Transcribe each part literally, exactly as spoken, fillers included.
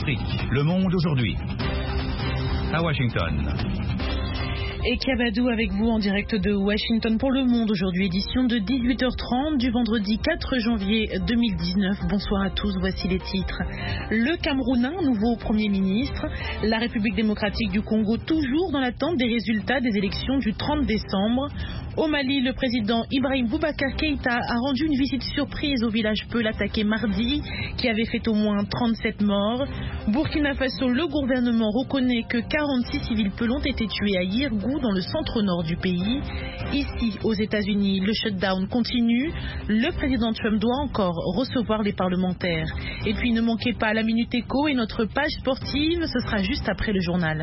l'Afrique, le monde aujourd'hui. À Washington. Et Kabadou avec vous en direct de Washington pour Le Monde aujourd'hui, édition de dix-huit heures trente du vendredi quatre janvier deux mille dix-neuf. Bonsoir à tous, voici les titres. Le Cameroun, nouveau Premier ministre. La République démocratique du Congo, toujours dans l'attente des résultats des élections du trente décembre. Au Mali, le président Ibrahim Boubacar Keïta a rendu une visite surprise au village Peul attaqué mardi, qui avait fait au moins trente-sept morts. Burkina Faso, le gouvernement reconnaît que quarante-six civils Peul ont été tués à Yirgou, dans le centre-nord du pays. Ici, aux États-Unis, le shutdown continue. Le président Trump doit encore recevoir les parlementaires. Et puis, ne manquez pas la Minute Éco et notre page sportive, ce sera juste après le journal.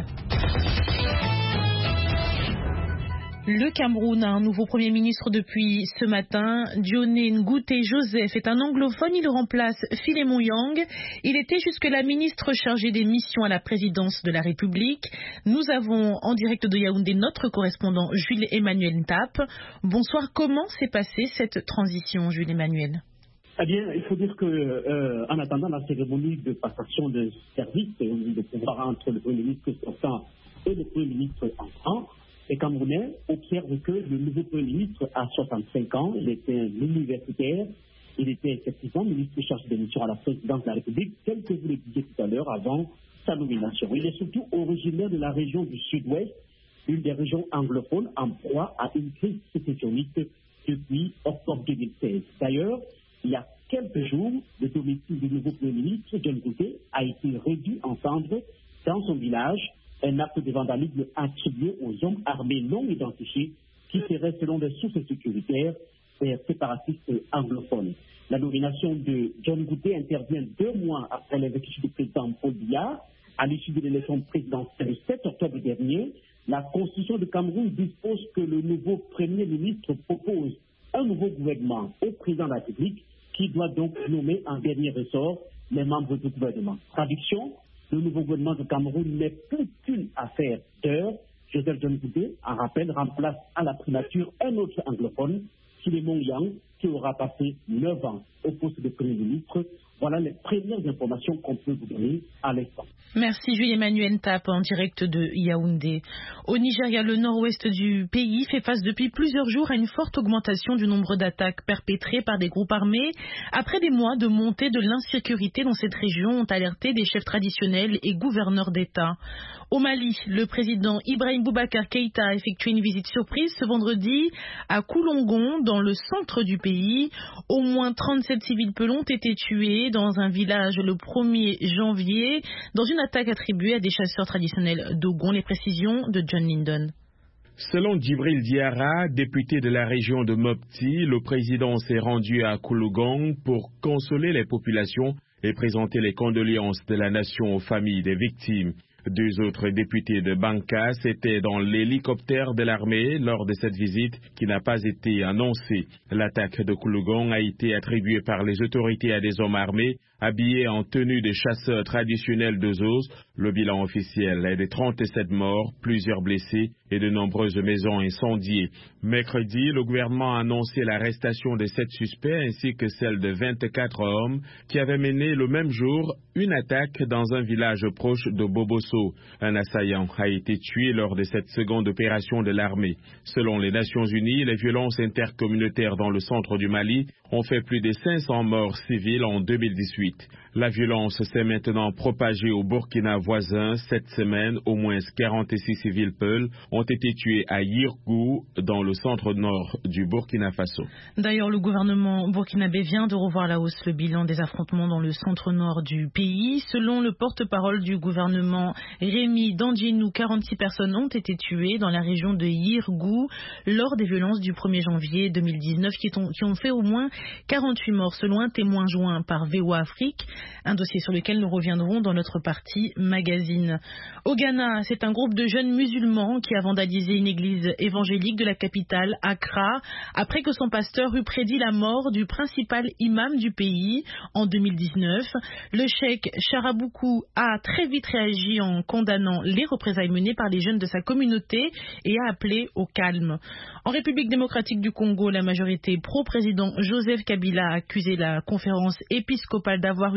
Le Cameroun a un nouveau Premier ministre depuis ce matin. Dioné Ngouté Joseph est un anglophone, il remplace Philémon Yang. Il était jusque-là ministre chargé des missions à la présidence de la République. Nous avons en direct de Yaoundé notre correspondant Jules Emmanuel Ntap. Bonsoir, comment s'est passée cette transition, Jules Emmanuel ? Eh bien, il faut dire que, euh, en attendant la cérémonie de passation de service et de pouvoir entre le Premier ministre sortant et le Premier ministre entrant, les Camerounais observent que le nouveau Premier ministre a soixante-cinq ans, il était un universitaire, il était effectivement ministre chargé des missions à la présidence de la République, tel que vous le disiez tout à l'heure avant sa nomination. Il est surtout originaire de la région du Sud-Ouest, une des régions anglophones en proie à une crise sécessionniste depuis octobre deux mille seize. D'ailleurs, il y a quelques jours, le domicile du nouveau Premier ministre, John Ngouté, a été réduit en cendres dans son village, un acte de vandalisme attribué aux hommes armés non identifiés qui seraient, selon des sources sécuritaires, des séparatistes anglophones. La nomination de John Ngouté intervient deux mois après l'exécution du président Paul Biya. À l'issue de l'élection présidentielle du sept octobre dernier, la Constitution du Cameroun dispose que le nouveau Premier ministre propose un nouveau gouvernement au président de la République qui doit donc nommer en dernier ressort les membres du gouvernement. Traduction, le nouveau gouvernement du Cameroun n'est plus qu'une affaire d'heure. Joseph John Ngouté, en rappel, remplace à la primature un autre anglophone, Philémon Yang, qui aura passé neuf ans au poste de Premier ministre. Voilà les premières informations qu'on peut vous donner à l'instant. Merci Jules Emmanuel Ntap en direct de Yaoundé. Au Nigeria, le nord-ouest du pays fait face depuis plusieurs jours à une forte augmentation du nombre d'attaques perpétrées par des groupes armés. Après des mois de montée de l'insécurité dans cette région, ont alerté des chefs traditionnels et gouverneurs d'État. Au Mali, le président Ibrahim Boubacar Keïta a effectué une visite surprise ce vendredi à Koulongon, dans le centre du pays. Au moins trente-sept civils Peul ont été tués dans un village le premier janvier, dans une attaque attribuée à des chasseurs traditionnels d'Ogon. Les précisions de John Lyndon. Selon Djibril Diarra, député de la région de Mopti, le président s'est rendu à Koulongon pour consoler les populations et présenter les condoléances de la nation aux familles des victimes. Deux autres députés de Bankas étaient dans l'hélicoptère de l'armée lors de cette visite qui n'a pas été annoncée. L'attaque de Koulongon a été attribuée par les autorités à des hommes armés habillés en tenue de chasseurs traditionnels de Zos. Le bilan officiel est de trente-sept morts, plusieurs blessés et de nombreuses maisons incendiées. Mercredi, le gouvernement a annoncé l'arrestation de sept suspects ainsi que celle de vingt-quatre hommes qui avaient mené le même jour une attaque dans un village proche de Bobosso. Un assaillant a été tué lors de cette seconde opération de l'armée. Selon les Nations Unies, les violences intercommunautaires dans le centre du Mali ont fait plus de cinq cents morts civiles en deux mille dix-huit. La violence s'est maintenant propagée au Burkina voisin. Cette semaine, au moins quarante-six civils Peul ont été tués à Yirgou, dans le centre-nord du Burkina Faso. D'ailleurs, le gouvernement burkinabé vient de revoir à la hausse le bilan des affrontements dans le centre-nord du pays. Selon le porte-parole du gouvernement, Rémi Dandjinou, quarante-six personnes ont été tuées dans la région de Yirgou lors des violences du premier janvier deux mille dix-neuf qui ont, qui ont fait au moins quarante-huit morts selon un témoin joint par V O A Afrique, un dossier sur lequel nous reviendrons dans notre partie magazine. Au Ghana, c'est un groupe de jeunes musulmans qui a vandalisé une église évangélique de la capitale, Accra, après que son pasteur eut prédit la mort du principal imam du pays en deux mille dix-neuf. Le cheikh Charaboukou a très vite réagi en condamnant les représailles menées par les jeunes de sa communauté et a appelé au calme. En République démocratique du Congo, la majorité pro-président Joseph Kabila a accusé la conférence épiscopale d'avoir une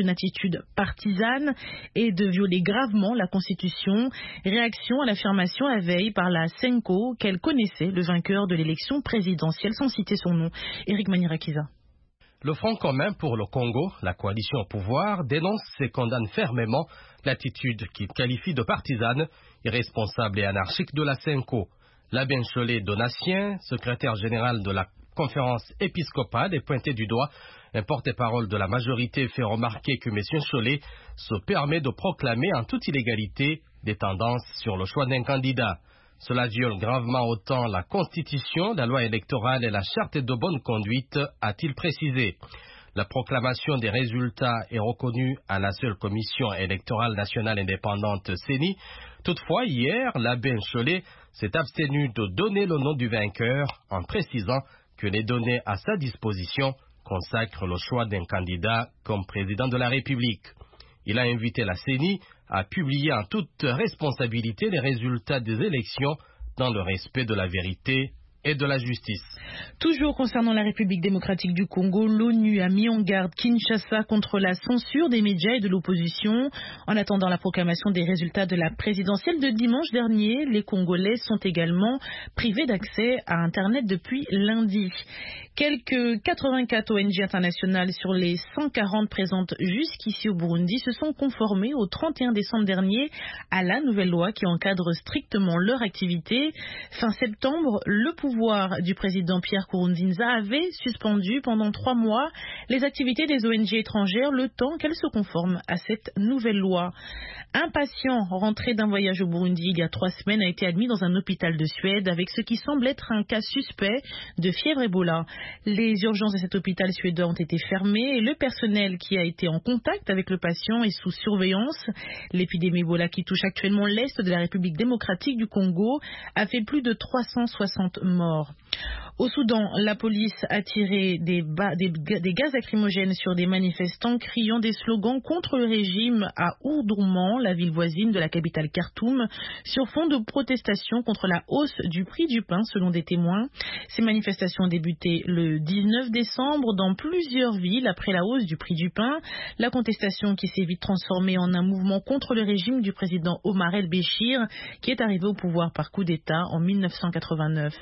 attitude partisane et de violer gravement la Constitution. Réaction à l'affirmation la veille par la Senko qu'elle connaissait le vainqueur de l'élection présidentielle sans citer son nom, Éric Manirakiza. Le Front commun pour le Congo, la coalition au pouvoir, dénonce et condamne fermement l'attitude qu'il qualifie de partisane, irresponsable et anarchique de la Senko. L'abbé Ncholet Donatien, secrétaire général de la conférence épiscopale, est pointé du doigt. Un porte-parole de la majorité fait remarquer que M. Ncholet se permet de proclamer en toute illégalité des tendances sur le choix d'un candidat. Cela viole gravement autant la Constitution, la loi électorale et la charte de bonne conduite, a-t-il précisé. La proclamation des résultats est reconnue à la seule Commission électorale nationale indépendante C E N I. Toutefois, hier, l'abbé Ncholet s'est abstenu de donner le nom du vainqueur en précisant que les données à sa disposition consacrent le choix d'un candidat comme président de la République. Il a invité la C E N I à publier en toute responsabilité les résultats des élections dans le respect de la vérité et de la justice. Toujours concernant la République démocratique du Congo, l'ONU a mis en garde Kinshasa contre la censure des médias et de l'opposition. En attendant la proclamation des résultats de la présidentielle de dimanche dernier, les Congolais sont également privés d'accès à Internet depuis lundi. Quelques quatre-vingt-quatre O N G internationales sur les cent quarante présentes jusqu'ici au Burundi se sont conformées au trente et un décembre dernier à la nouvelle loi qui encadre strictement leur activité. Fin septembre, le pouvoir du président Pierre Nkurunziza avait suspendu pendant trois mois les activités des O N G étrangères le temps qu'elles se conforment à cette nouvelle loi. Un patient rentré d'un voyage au Burundi il y a trois semaines a été admis dans un hôpital de Suède avec ce qui semble être un cas suspect de fièvre Ebola. Les urgences de cet hôpital suédois ont été fermées et le personnel qui a été en contact avec le patient est sous surveillance. L'épidémie Ebola qui touche actuellement l'Est de la République démocratique du Congo a fait plus de trois cent soixante morts. Au Soudan, la police a tiré des, ba- des, des gaz lacrymogènes sur des manifestants criant des slogans contre le régime à Omdurman, la ville voisine de la capitale Khartoum, sur fond de protestation contre la hausse du prix du pain, selon des témoins. Ces manifestations ont débuté le dix-neuf décembre dans plusieurs villes après la hausse du prix du pain. La contestation qui s'est vite transformée en un mouvement contre le régime du président Omar el-Béchir, qui est arrivé au pouvoir par coup d'État en mille neuf cent quatre-vingt-neuf.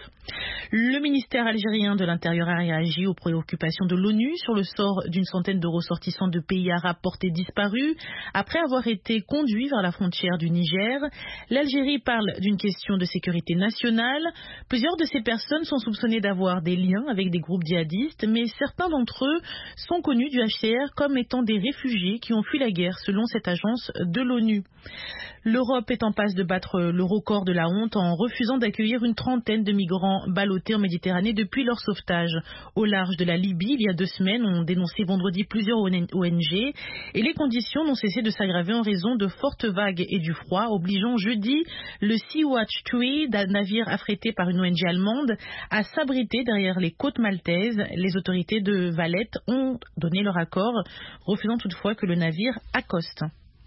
Le ministère algérien de l'Intérieur a réagi aux préoccupations de l'ONU sur le sort d'une centaine de ressortissants de pays arabes portés disparus après avoir été conduits vers la frontière du Niger. L'Algérie parle d'une question de sécurité nationale. Plusieurs de ces personnes sont soupçonnées d'avoir des liens avec des groupes djihadistes, mais certains d'entre eux sont connus du H C R comme étant des réfugiés qui ont fui la guerre, selon cette agence de l'ONU. L'Europe est en passe de battre le record de la honte en refusant d'accueillir une trentaine de migrants ballottés en Méditerranée depuis leur sauvetage au large de la Libye il y a deux semaines, ont dénoncé vendredi plusieurs O N G et les conditions n'ont cessé de s'aggraver en raison de fortes vagues et du froid, obligeant jeudi le Sea-Watch trois, d'un navire affrété par une O N G allemande, à s'abriter derrière les côtes maltaises. Les autorités de Valette ont donné leur accord, refusant toutefois que le navire accoste.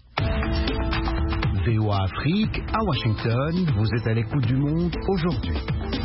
V O A Afrique, à Washington, vous êtes à l'écoute du monde aujourd'hui.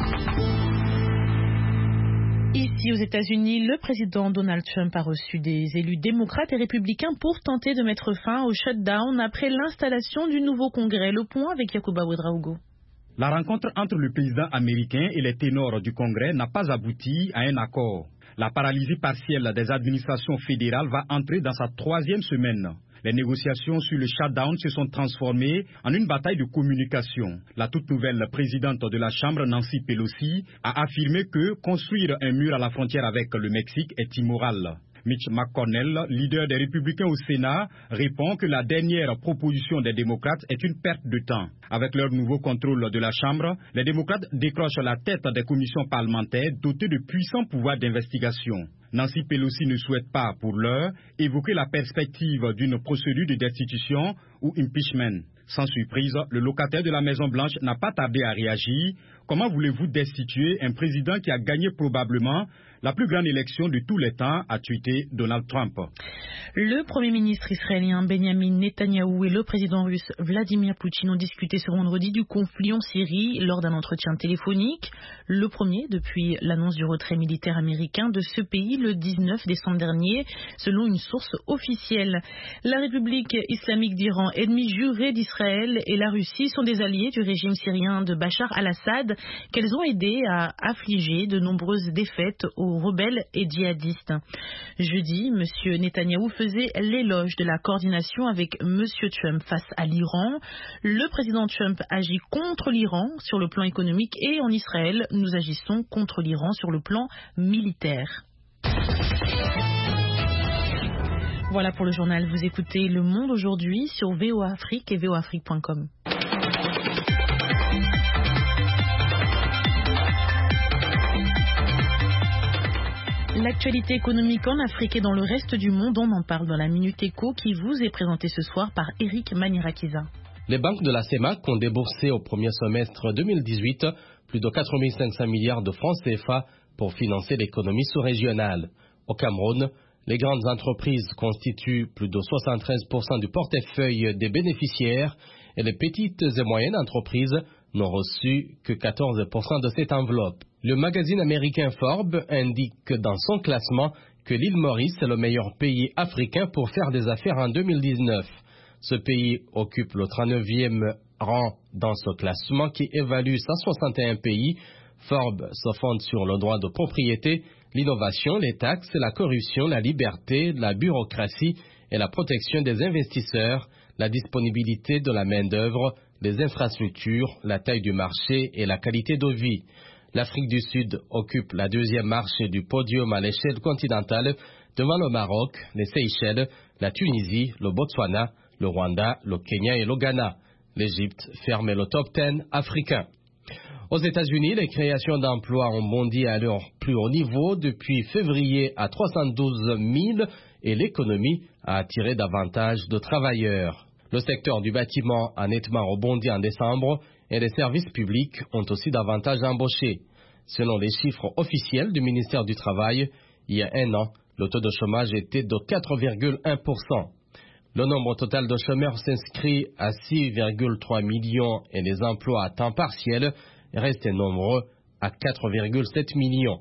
Ici aux États-Unis, le président Donald Trump a reçu des élus démocrates et républicains pour tenter de mettre fin au shutdown après l'installation du nouveau Congrès. Le point avec Yacouba Ouedraogo. La rencontre entre le président américain et les ténors du Congrès n'a pas abouti à un accord. La paralysie partielle des administrations fédérales va entrer dans sa troisième semaine. Les négociations sur le shutdown se sont transformées en une bataille de communication. La toute nouvelle présidente de la Chambre, Nancy Pelosi, a affirmé que construire un mur à la frontière avec le Mexique est immoral. Mitch McConnell, leader des Républicains au Sénat, répond que la dernière proposition des démocrates est une perte de temps. Avec leur nouveau contrôle de la Chambre, les démocrates décrochent la tête des commissions parlementaires dotées de puissants pouvoirs d'investigation. Nancy Pelosi ne souhaite pas, pour l'heure, évoquer la perspective d'une procédure de destitution ou impeachment. Sans surprise, le locataire de la Maison-Blanche n'a pas tardé à réagir. Comment voulez-vous destituer un président qui a gagné probablement la plus grande élection de tous les temps, a tweeté Donald Trump. Le Premier ministre israélien Benjamin Netanyahou et le président russe Vladimir Poutine ont discuté ce vendredi du conflit en Syrie lors d'un entretien téléphonique. Le premier depuis l'annonce du retrait militaire américain de ce pays le dix-neuf décembre dernier, selon une source officielle. La République islamique d'Iran, ennemie jurée d'Israël, et la Russie sont des alliés du régime syrien de Bachar al-Assad, qu'elles ont aidé à affliger de nombreuses défaites aux rebelles et djihadistes. Jeudi, M. Netanyahou faisait l'éloge de la coordination avec M. Trump face à l'Iran. Le président Trump agit contre l'Iran sur le plan économique et en Israël, nous agissons contre l'Iran sur le plan militaire. Voilà pour le journal. Vous écoutez Le Monde aujourd'hui sur V O A Afrique et V O A Afrique point com. L'actualité économique en Afrique et dans le reste du monde, on en parle dans la Minute Éco qui vous est présentée ce soir par Eric Manirakiza. Les banques de la CEMAC ont déboursé au premier semestre deux mille dix-huit plus de quatre mille cinq cents milliards de francs C F A pour financer l'économie sous-régionale. Au Cameroun, les grandes entreprises constituent plus de soixante-treize pour cent du portefeuille des bénéficiaires et les petites et moyennes entreprises n'ont reçu que quatorze pour cent de cette enveloppe. Le magazine américain Forbes indique dans son classement que l'île Maurice est le meilleur pays africain pour faire des affaires en deux mille dix-neuf. Ce pays occupe le trente-neuvième rang dans ce classement qui évalue cent soixante et un pays. Forbes se fonde sur le droit de propriété, l'innovation, les taxes, la corruption, la liberté, la bureaucratie et la protection des investisseurs, la disponibilité de la main-d'œuvre, les infrastructures, la taille du marché et la qualité de vie. L'Afrique du Sud occupe la deuxième marche du podium à l'échelle continentale devant le Maroc, les Seychelles, la Tunisie, le Botswana, le Rwanda, le Kenya et le Ghana. L'Égypte ferme le top dix africain. Aux États-Unis, les créations d'emplois ont bondi à leur plus haut niveau depuis février à trois cent douze mille et l'économie a attiré davantage de travailleurs. Le secteur du bâtiment a nettement rebondi en décembre et les services publics ont aussi davantage embauché. Selon les chiffres officiels du ministère du Travail, il y a un an, le taux de chômage était de quatre virgule un pour cent. Le nombre total de chômeurs s'inscrit à six virgule trois millions et les emplois à temps partiel restent nombreux à quatre virgule sept millions.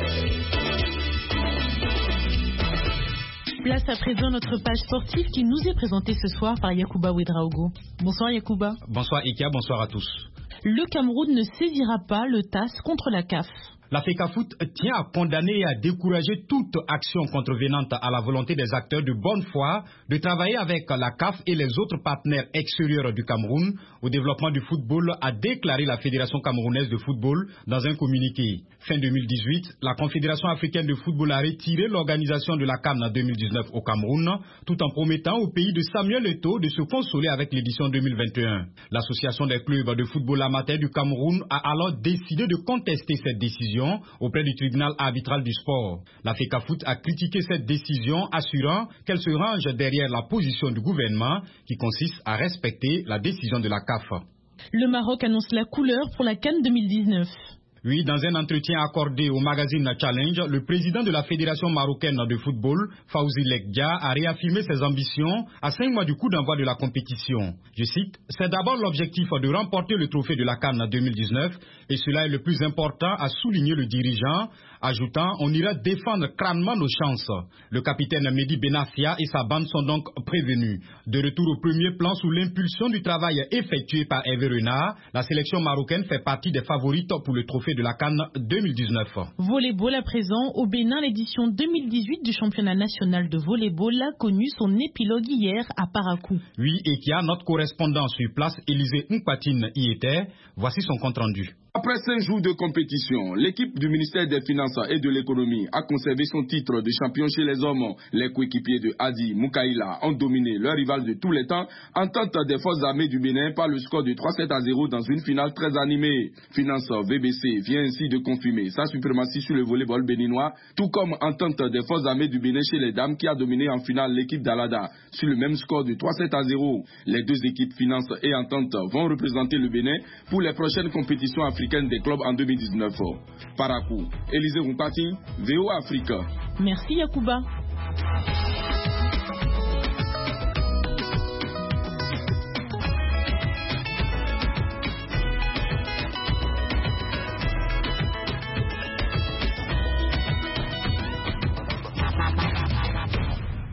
Place à présent notre page sportive qui nous est présentée ce soir par Yacouba Ouedraogo. Bonsoir Yacouba. Bonsoir Ikia, bonsoir à tous. Le Cameroun ne saisira pas le T A S contre la C A F. La FECAFOOT tient à condamner et à décourager toute action contrevenante à la volonté des acteurs de bonne foi de travailler avec la C A F et les autres partenaires extérieurs du Cameroun au développement du football, a déclaré la Fédération camerounaise de football dans un communiqué. Fin deux mille dix-huit, la Confédération africaine de football a retiré l'organisation de la CAN deux mille dix-neuf au Cameroun, tout en promettant au pays de Samuel Eto'o de se consoler avec l'édition deux mille vingt et un. L'association des clubs de football amateur du Cameroun a alors décidé de contester cette décision auprès du tribunal arbitral du sport. La FECAFOOT a critiqué cette décision, assurant qu'elle se range derrière la position du gouvernement qui consiste à respecter la décision de la C A F. Le Maroc annonce la couleur pour la CAN deux mille dix-neuf. Oui, dans un entretien accordé au magazine Challenge, le président de la Fédération marocaine de football, Fawzi Lekdia, a réaffirmé ses ambitions à cinq mois du coup d'envoi de la compétition. Je cite, « C'est d'abord l'objectif de remporter le trophée de la CAN deux mille dix-neuf et cela est le plus important, a souligné le dirigeant, ajoutant, on ira défendre crânement nos chances. Le capitaine Mehdi Benafia et sa bande sont donc prévenus. De retour au premier plan sous l'impulsion du travail effectué par Hervé Renard, la sélection marocaine fait partie des favorites pour le trophée de la CAN deux mille dix-neuf. Volleyball à présent, au Bénin, l'édition deux mille dix-huit du championnat national de volleyball a connu son épilogue hier à Parakou. Oui, et qui a notre correspondant sur place, Élisée Mpatine, y était. Voici son compte rendu. Après cinq jours de compétition, l'équipe du ministère des Finances et de l'Économie a conservé son titre de champion chez les hommes. Les coéquipiers de Hadi Moukaïla ont dominé leur rival de tous les temps, Entente des forces armées du Bénin par le score de trois sept à zéro dans une finale très animée. Finance V B C vient ainsi de confirmer sa suprématie sur le volleyball béninois, tout comme Entente des forces armées du Bénin chez les dames qui a dominé en finale l'équipe d'Alada sur le même score de trois sept à zéro. Les deux équipes Finance et Entente vont représenter le Bénin pour les prochaines compétitions africaines des clubs en deux mille dix-neuf. Parakou, Élisée Mpati, V O A Afrique. Merci Yacouba.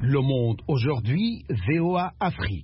Le Monde aujourd'hui, V O A Afrique.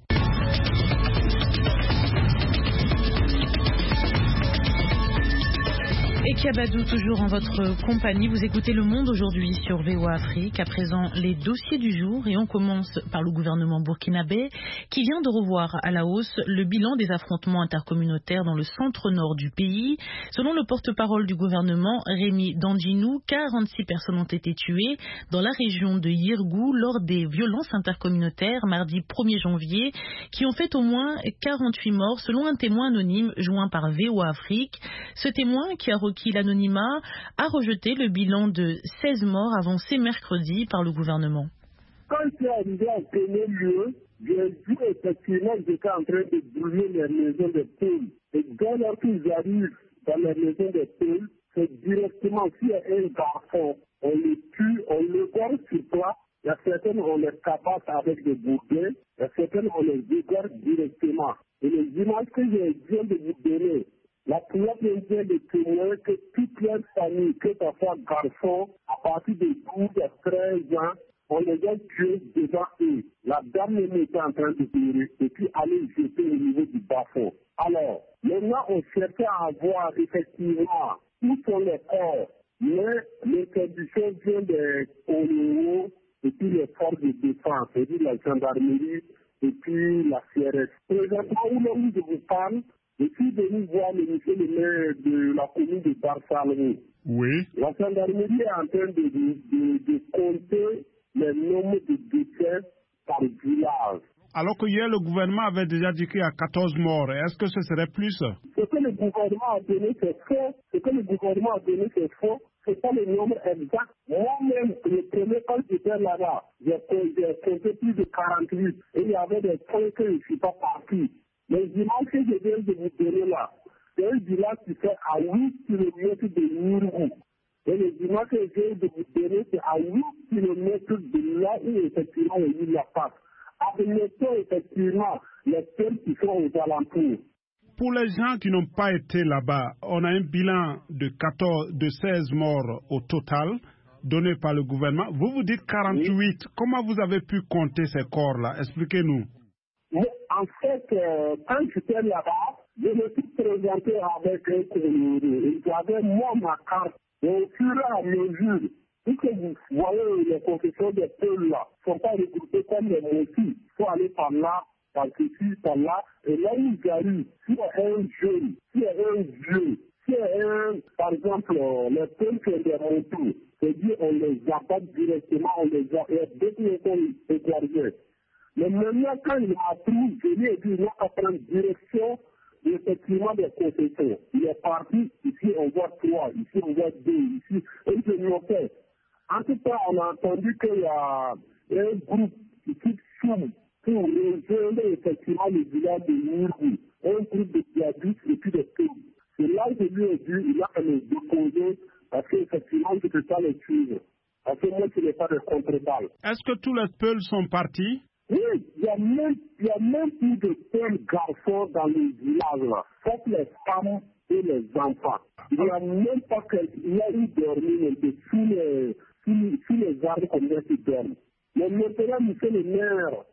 Et Kiabadou, toujours en votre compagnie, vous écoutez Le Monde aujourd'hui sur V O A Afrique. À présent, les dossiers du jour, et on commence par le gouvernement burkinabé qui vient de revoir à la hausse le bilan des affrontements intercommunautaires dans le centre-nord du pays. Selon le porte-parole du gouvernement, Rémi Danjinou, quarante-six personnes ont été tuées dans la région de Yirgou lors des violences intercommunautaires mardi premier janvier qui ont fait au moins quarante-huit morts selon un témoin anonyme joint par V O A Afrique. Ce témoin qui a qui l'anonymat a rejeté le bilan de seize morts avancé mercredi par le gouvernement. Quand c'est arrivé en premier lieu, j'ai vu effectivement qu'ils étaient en train de brûler les maisons de poules. Et dès lors qu'ils arrivent dans les maisons de poules, c'est directement, s'il y a un garçon, on le tue, on le gorge sur place. Il y a certaines, on les tabasse avec des bourgades, il y a certaines, on les égorge directement. Et les images que je viens de vous donner, la plupart des gens de témoins que toute leur famille, que ce soit garçon, à partir de douze à treize ans, on les a tués devant eux. La dame était en train de pleurer et puis aller jeter au niveau du bas-fond. Alors, maintenant, on cherchait à voir effectivement où sont les corps, mais l'interdiction vient des O N O et puis les forces de défense, c'est-à-dire la gendarmerie et puis la C R S. Présentement, où l'on je vous parle, je suis venu voir le monsieur le maire de la commune de Barsalou. Oui. La gendarmerie est en train de, de, de, de compter les nombres de décès par village. Alors que hier, le gouvernement avait déjà dit qu'il y a quatorze morts. Est-ce que ce serait plus? Ce que le gouvernement a donné, c'est faux. Ce que le gouvernement a donné, c'est faux. Ce n'est pas le nombre exact. Moi-même, le premier temps que j'étais là-bas, j'ai compté plus de quarante-huit. Et il y avait des points que je ne suis pas parti. Les images que je viens de vous donner là, c'est un village qui fait à huit kilomètres de Yirgou. Et les images que je viens de vous donner, c'est à huit kilomètres de là où effectivement il y a eu la passe. Admettons effectivement les terres qui sont aux alentours. Pour les gens qui n'ont pas été là-bas, on a un bilan de quatorze, de seize morts au total donné par le gouvernement. Vous vous dites quarante-huit. Oui. Comment vous avez pu compter ces corps-là? Expliquez-nous. Mais en fait, euh, quand j'étais là-bas, je me suis présenté avec un courrier. J'avais moi ma carte. Et au fur et à mesure, puisque vous voyez les confessions des peuples là, ne sont pas regroupés comme les motifs. Il faut aller par là, par ceci, par là. Et là où j'arrive, s'il y a un jeune, s'il y a un vieux, s'il y a un, par exemple, euh, les peuples qui ont des motos, c'est-à-dire on les abatte directement, on les a, et dès qu'ils sont égorgés. Mais maintenant, quand il m'a pris, je lui ai dit, il va prendre direction, effectivement, des concessions. Il est parti, ici on voit trois, ici on voit deux, ici, et je lui ai fait. En tout cas, on a entendu qu'il y a un groupe qui quitte Choum pour rejoindre effectivement le village de Yirgou, un groupe de diabètes et puis de pays. C'est là que je lui ai dit, il a à me déposer, parce qu'effectivement, je ne peux pas les suivre. Parce que moi, je n'ai pas de contre-balle. Est-ce que tous les peuls sont partis? Oui, il y a même, il y a même plus de tels garçons dans les villages là, sauf les femmes et les enfants. Il n'y a même pas qu'il y a eu dormi de sous les, sous, sous les arbres comme ça qui dorment. Mais maintenant, monsieur le maire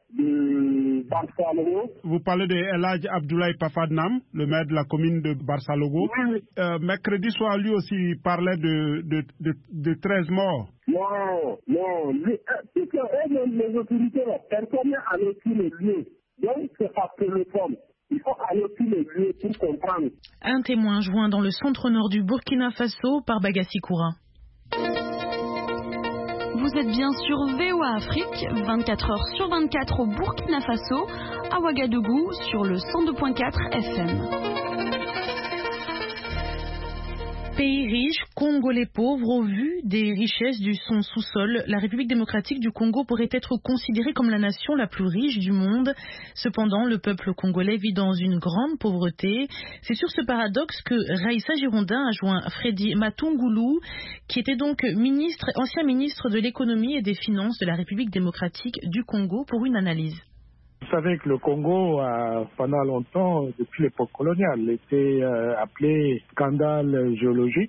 de Barsalogo. Vous parlez de El Hadj Abdoulaye Pafadnam, le maire de la commune de Barsalogo. Oui. Euh, mercredi soir, lui aussi, il parlait de, de, de, de treize morts. Non, non. C'est que les autorités, personne n'est allé sur les lieux. Donc, c'est par téléphone. Il faut aller sur les lieux pour comprendre. Un témoin joint dans le centre-nord du Burkina Faso par Bagassi Koura. Vous êtes bien sur V O A Afrique, vingt-quatre heures sur vingt-quatre au Burkina Faso, à Ouagadougou sur le cent deux virgule quatre F M. Pays riche, Congolais pauvres, au vu des richesses du son sous-sol, la République démocratique du Congo pourrait être considérée comme la nation la plus riche du monde. Cependant, le peuple congolais vit dans une grande pauvreté. C'est sur ce paradoxe que Raïssa Girondin a joint Freddy Matungoulou, qui était donc ministre, ancien ministre de l'économie et des finances de la République démocratique du Congo, pour une analyse. Vous savez que le Congo, euh, pendant longtemps, depuis l'époque coloniale, était euh, appelé scandale géologique.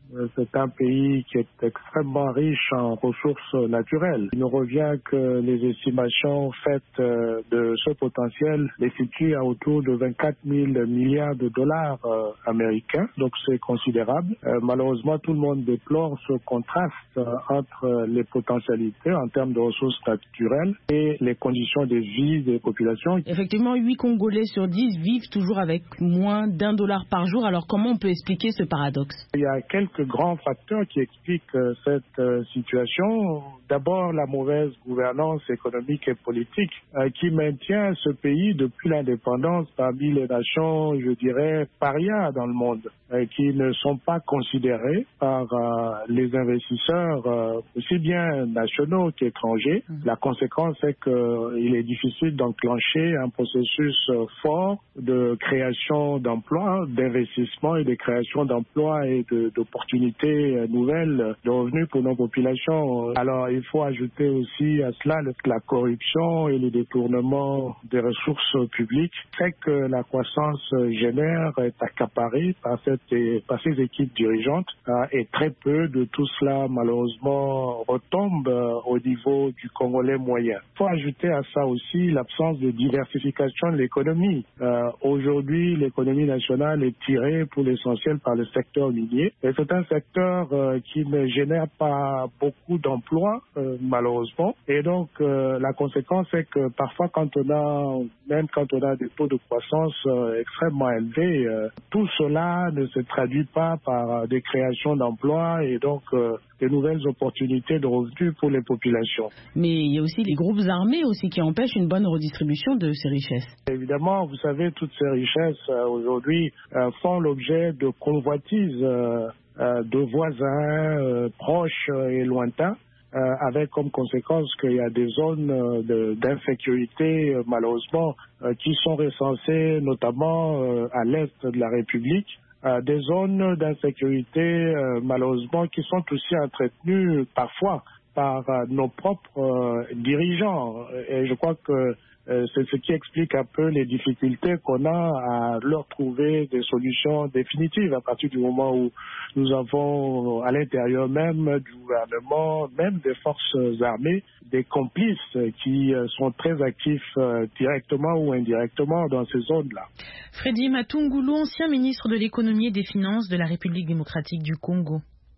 C'est un pays qui est extrêmement riche en ressources naturelles. Il nous revient que les estimations faites de ce potentiel les situent à autour de vingt-quatre mille milliards de dollars américains, donc c'est considérable. Malheureusement, tout le monde déplore ce contraste entre les potentialités en termes de ressources naturelles et les conditions de vie des populations. Effectivement, huit Congolais sur dix vivent toujours avec moins d'un dollar par jour. Alors comment on peut expliquer ce paradoxe? Il y a quelques grands facteurs qui expliquent euh, cette euh, situation. D'abord, la mauvaise gouvernance économique et politique euh, qui maintient ce pays depuis l'indépendance parmi les nations, je dirais, parias dans le monde, euh, qui ne sont pas considérées par euh, les investisseurs euh, aussi bien nationaux qu'étrangers. Mmh. La conséquence est qu'il est difficile d'enclencher un processus euh, fort de création d'emplois, d'investissement et de création d'emplois et de, d'opportunités nouvelles de revenus pour nos populations. Alors, il faut ajouter aussi à cela le, la corruption et le détournement des ressources publiques fait que la croissance génère est accaparée par, cette, par ces équipes dirigeantes euh, et très peu de tout cela, malheureusement, retombe euh, au niveau du Congolais moyen. Il faut ajouter à ça aussi l'absence de diversification de l'économie. Euh, aujourd'hui, l'économie nationale est tirée pour l'essentiel par le secteur minier. Et c'est un secteur euh, qui ne génère pas beaucoup d'emplois, euh, malheureusement. Et donc, euh, la conséquence est que parfois, quand on a, même quand on a des taux de croissance euh, extrêmement élevés, euh, tout cela ne se traduit pas par euh, des créations d'emplois et donc euh, de nouvelles opportunités de revenus pour les populations. Mais il y a aussi les groupes armés aussi qui empêchent une bonne redistribution de ces richesses. Évidemment, vous savez, toutes ces richesses euh, aujourd'hui euh, font l'objet de convoitises euh, euh, de voisins euh, proches et lointains, euh, avec comme conséquence qu'il y a des zones euh, de, d'insécurité, euh, malheureusement, euh, qui sont recensées notamment euh, à l'est de la République. Euh, des zones d'insécurité, euh, malheureusement, qui sont aussi entretenues parfois par euh, nos propres euh, dirigeants. Et je crois que euh, c'est ce qui explique un peu les difficultés qu'on a à leur trouver des solutions définitives à partir du moment où nous avons à l'intérieur même du gouvernement, même des forces armées, des complices qui sont très actifs euh, directement ou indirectement dans ces zones-là. Freddy Matungulu, ancien ministre de l'économie et des finances de la République démocratique du Congo.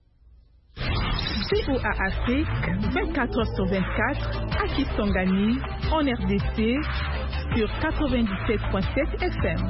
V O A Afrique, vingt-quatre heures sur vingt-quatre, à Kisangani, en R D C, sur quatre-vingt-dix-sept virgule sept F M.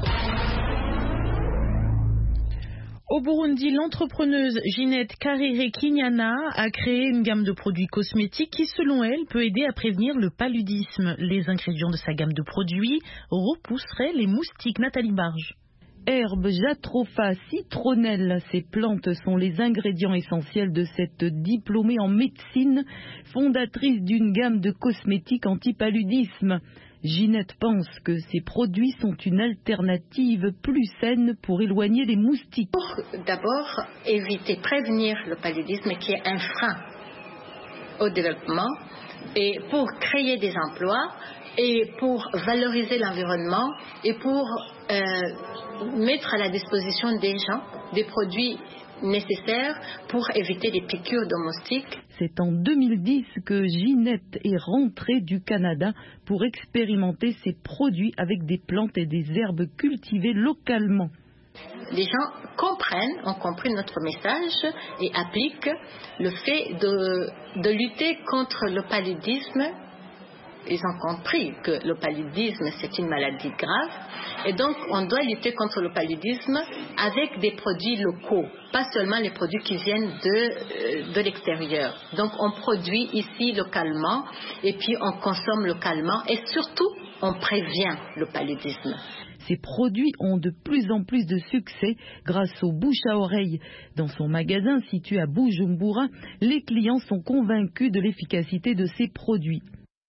Au Burundi, l'entrepreneuse Ginette Karire-Kinyana a créé une gamme de produits cosmétiques qui, selon elle, peut aider à prévenir le paludisme. Les ingrédients de sa gamme de produits repousseraient les moustiques. Nathalie Barge. Herbe, jatropha, citronnelle, ces plantes sont les ingrédients essentiels de cette diplômée en médecine, fondatrice d'une gamme de cosmétiques anti-paludisme. Ginette pense que ces produits sont une alternative plus saine pour éloigner les moustiques. Pour d'abord éviter, prévenir le paludisme qui est un frein au développement et pour créer des emplois et pour valoriser l'environnement et pour euh, mettre à la disposition des gens des produits nécessaires pour éviter les piqûres de moustiques. C'est en deux mille dix que Ginette est rentrée du Canada pour expérimenter ces produits avec des plantes et des herbes cultivées localement. Les gens comprennent, ont compris notre message et appliquent le fait de, de lutter contre le paludisme. Ils ont compris que le paludisme, c'est une maladie grave. Et donc, on doit lutter contre le paludisme avec des produits locaux, pas seulement les produits qui viennent de, de l'extérieur. Donc, on produit ici localement et puis on consomme localement et surtout, on prévient le paludisme. Ces produits ont de plus en plus de succès grâce aux bouche à oreille. Dans son magasin situé à Bujumbura, les clients sont convaincus de l'efficacité de ces produits.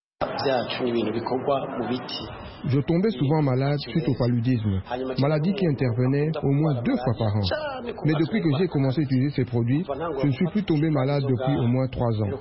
Je tombais souvent malade suite au paludisme, maladie qui intervenait au moins deux fois par an. Mais depuis que j'ai commencé à utiliser ces produits, je ne suis plus tombé malade depuis au moins trois ans.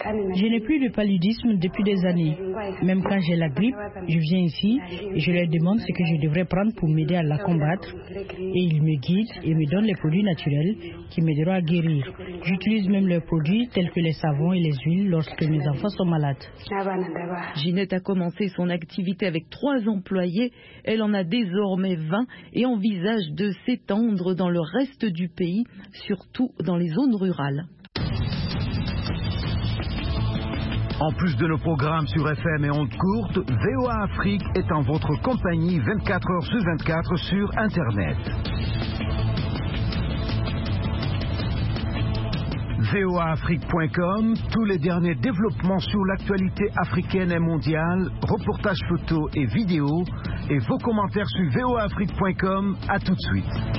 Je n'ai plus de paludisme depuis des années. Même quand j'ai la grippe, je viens ici et je leur demande ce que je devrais prendre pour m'aider à la combattre. Et ils me guident et me donnent les produits naturels qui m'aideront à guérir. J'utilise même leurs produits tels que les savons et les huiles lorsque mes enfants sont malades. Ginette a commencé son activité avec trois employés. Elle en a désormais vingt et envisage de s'étendre dans le reste du pays, surtout dans les zones rurales. En plus de nos programmes sur F M et ondes courtes, V O A Afrique est en votre compagnie vingt-quatre heures sur vingt-quatre sur Internet. V O A Afrique point com, tous les derniers développements sur l'actualité africaine et mondiale, reportages photos et vidéos, et vos commentaires sur V O A Afrique point com. À tout de suite.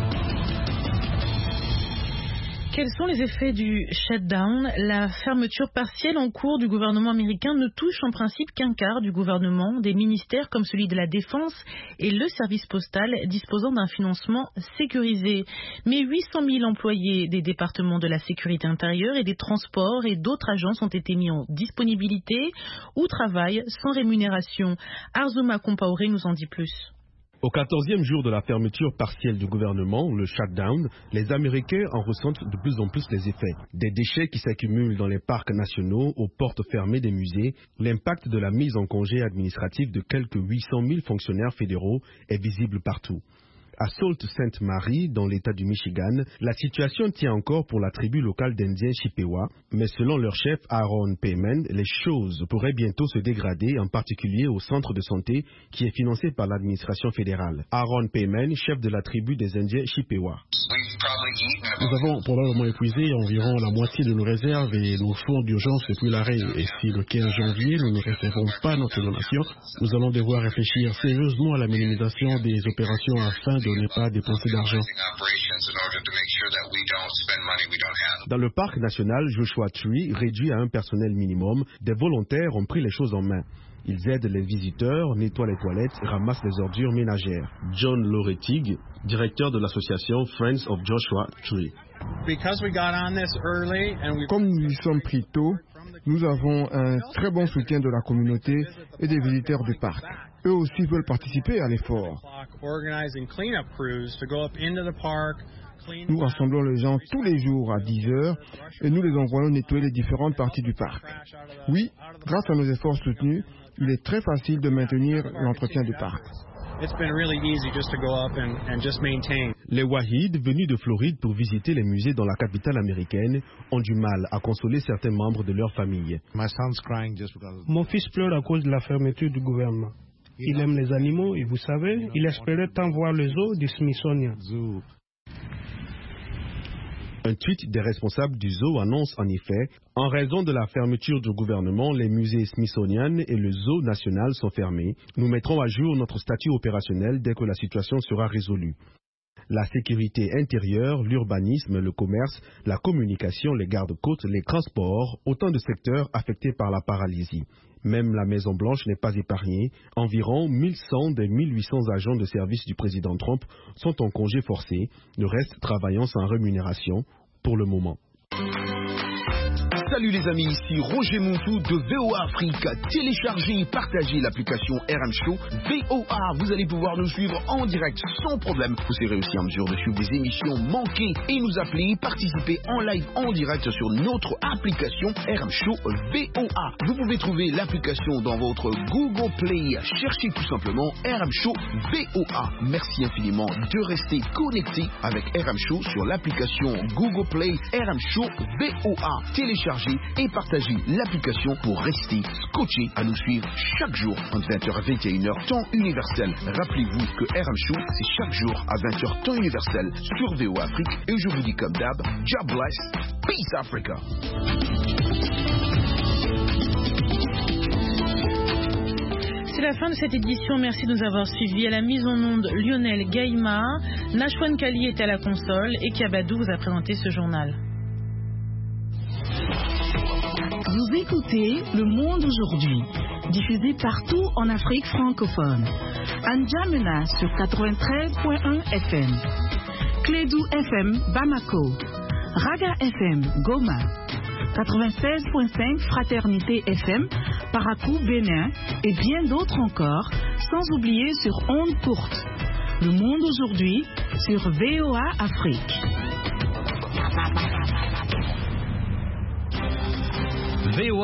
Quels sont les effets du shutdown? La fermeture partielle en cours du gouvernement américain ne touche en principe qu'un quart du gouvernement, des ministères comme celui de la Défense et le service postal disposant d'un financement sécurisé. Mais huit cent mille employés des départements de la sécurité intérieure et des transports et d'autres agences ont été mis en disponibilité ou travaillent sans rémunération. Arzuma Compaoré nous en dit plus. Au quatorzième jour de la fermeture partielle du gouvernement, le shutdown, les Américains en ressentent de plus en plus les effets. Des déchets qui s'accumulent dans les parcs nationaux, aux portes fermées des musées, l'impact de la mise en congé administratif de quelques huit cent mille fonctionnaires fédéraux est visible partout. À Sault Ste. Marie, dans l'État du Michigan, la situation tient encore pour la tribu locale d'Indiens Chippewa, mais selon leur chef Aaron Payman, les choses pourraient bientôt se dégrader, en particulier au centre de santé qui est financé par l'administration fédérale. Aaron Payman, chef de la tribu des Indiens Chippewa. Nous avons probablement épuisé environ la moitié de nos réserves et nos fonds d'urgence depuis l'arrêt. Et si le quinze janvier, nous ne réservons pas notre donation, nous allons devoir réfléchir sérieusement à la minimisation des opérations afin de ne pas dépenser d'argent. Dans le parc national Joshua Tree, réduit à un personnel minimum, des volontaires ont pris les choses en main. Ils aident les visiteurs, nettoient les toilettes, ramassent les ordures ménagères. John Loretig, directeur de l'association Friends of Joshua Tree. Comme nous y sommes pris tôt, nous avons un très bon soutien de la communauté et des visiteurs du parc. Eux aussi veulent participer à l'effort. Nous rassemblons les gens tous les jours à dix heures et nous les envoyons nettoyer les différentes parties du parc. Oui, grâce à nos efforts soutenus, il est très facile de maintenir l'entretien du parc. Les Wahid, venus de Floride pour visiter les musées dans la capitale américaine, ont du mal à consoler certains membres de leur famille. Mon fils pleure à cause de la fermeture du gouvernement. Il aime les animaux et vous savez, il espérait tant voir le zoo du Smithsonian. Un tweet des responsables du zoo annonce en effet, en raison de la fermeture du gouvernement, les musées Smithsonian et le zoo national sont fermés. Nous mettrons à jour notre statut opérationnel dès que la situation sera résolue. La sécurité intérieure, l'urbanisme, le commerce, la communication, les gardes-côtes, les transports, autant de secteurs affectés par la paralysie. Même la Maison-Blanche n'est pas épargnée. Environ mille cent des mille huit cents agents de service du président Trump sont en congé forcé, le reste travaillant sans rémunération pour le moment. Salut les amis, ici Roger Montou de V O A Afrique. Téléchargez et partagez l'application R M Show V O A. Vous allez pouvoir nous suivre en direct sans problème. Vous serez aussi en mesure de suivre des émissions manquées et nous appeler, participer en live en direct sur notre application R M Show V O A. Vous pouvez trouver l'application dans votre Google Play. Cherchez tout simplement R M Show V O A. Merci infiniment de rester connecté avec R M Show sur l'application Google Play R M Show V O A. Téléchargez et partagez l'application pour rester scotché à nous suivre chaque jour entre vingt heures et vingt et une heures temps universel. Rappelez-vous que R M Show c'est chaque jour à vingt heures temps universel sur V O A Afrique et je vous dis comme d'hab, God bless, peace Africa. C'est la fin de cette édition, merci de nous avoir suivis. À la mise en onde, Lionel Gaïma, Nashwan Kali était à la console et Kiabadou vous a présenté ce journal. Vous écoutez Le Monde aujourd'hui, diffusé partout en Afrique francophone. N'Djamena sur quatre-vingt-treize point un F M, Clédou F M Bamako, Raga F M Goma, quatre-vingt-seize virgule cinq Fraternité F M, Parakou Bénin et bien d'autres encore, sans oublier sur ondes courtes. Le monde aujourd'hui sur V O A Afrique. V O A